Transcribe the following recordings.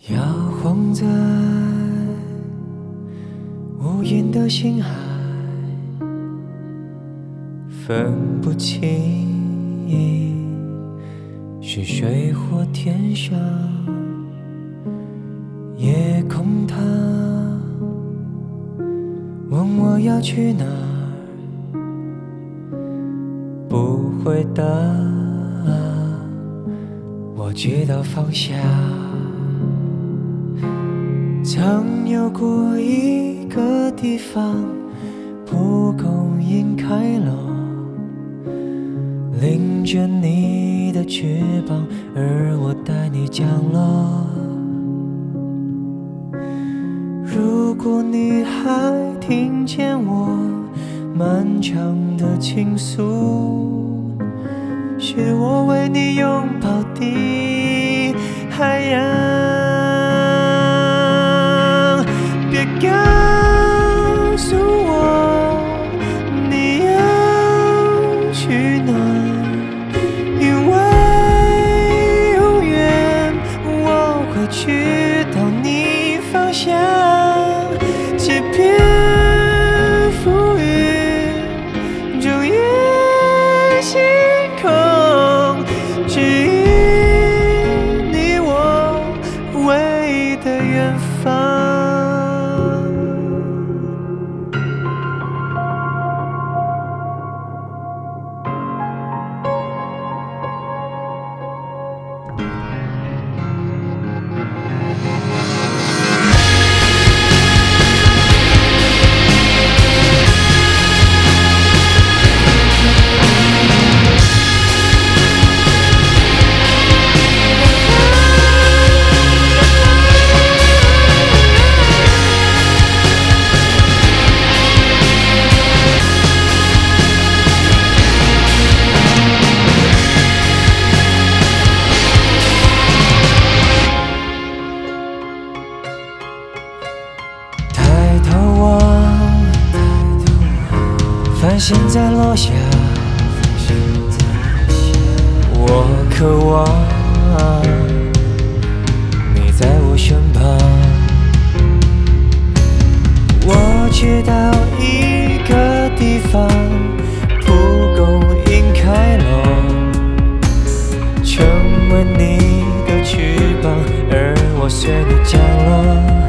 摇晃在无垠的星海，分不清是水或天上。夜空它问我要去哪儿，不回答，我知道方向。曾有过一个地方，蒲公英开了，拎着你的翅膀，而我带你降落。如果你还听见我漫长的倾诉，是我为你拥抱的海洋。别告诉我你要去哪，因为永远我会知道你方向。这片浮云昼夜星空，指引你我唯一的远方。繁星在落下，我渴望你在我身旁。我知道一个地方，蒲公英开落，成为你的翅膀，而我随你降落。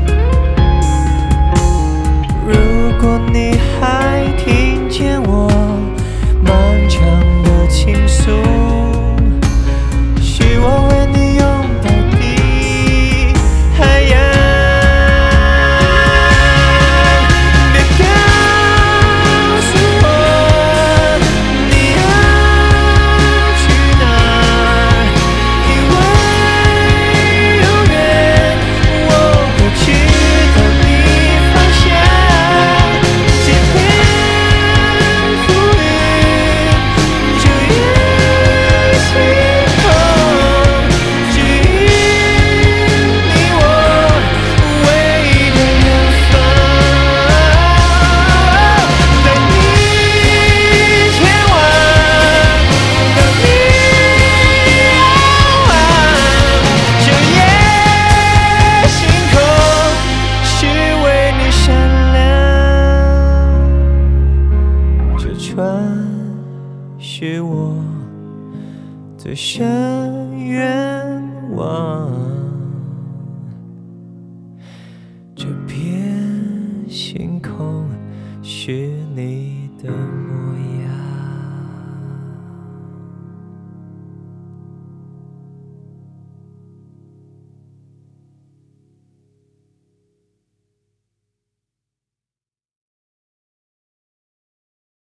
如果你还听见我漫长的倾诉，是我为你拥抱的海洋。别告诉我你要去哪儿，因为永远我会知道你方向。是我最深愿望，这片星空是你的